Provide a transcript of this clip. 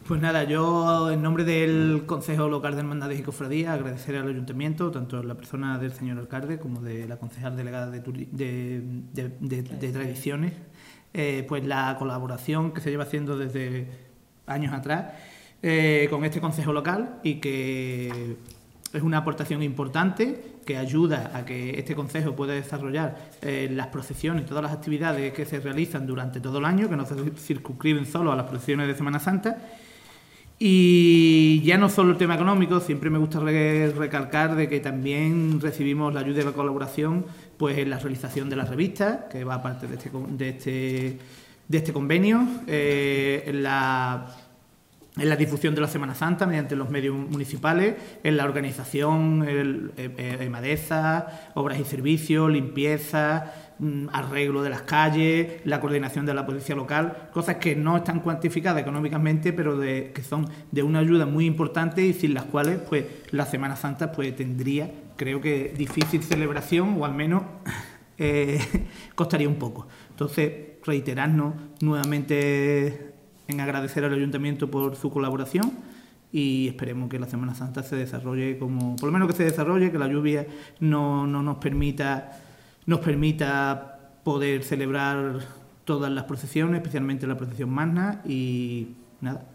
Pues nada, yo en nombre del Consejo Local de Hermandades y Cofradías agradecer al Ayuntamiento, tanto en la persona del señor alcalde como de la concejal delegada de Tradiciones, pues la colaboración que se lleva haciendo desde años atrás con este Consejo Local, y que es una aportación importante que ayuda a que este Consejo pueda desarrollar las procesiones y todas las actividades que se realizan durante todo el año, que no se circunscriben solo a las procesiones de Semana Santa. Y ya no solo el tema económico, siempre me gusta recalcar de que también recibimos la ayuda y la colaboración pues en la realización de las revistas, que va aparte de este convenio, en la difusión de la Semana Santa mediante los medios municipales, en la organización, EMADESA, obras y servicios, limpieza, arreglo de las calles, la coordinación de la policía local, cosas que no están cuantificadas económicamente, pero que son de una ayuda muy importante y sin las cuales pues la Semana Santa pues tendría, creo que, difícil celebración, o al menos costaría un poco. Entonces, reiterarnos nuevamente en agradecer al Ayuntamiento por su colaboración, y esperemos que la Semana Santa se desarrolle por lo menos que se desarrolle, que la lluvia no nos permita poder celebrar todas las procesiones, especialmente la procesión magna, y nada,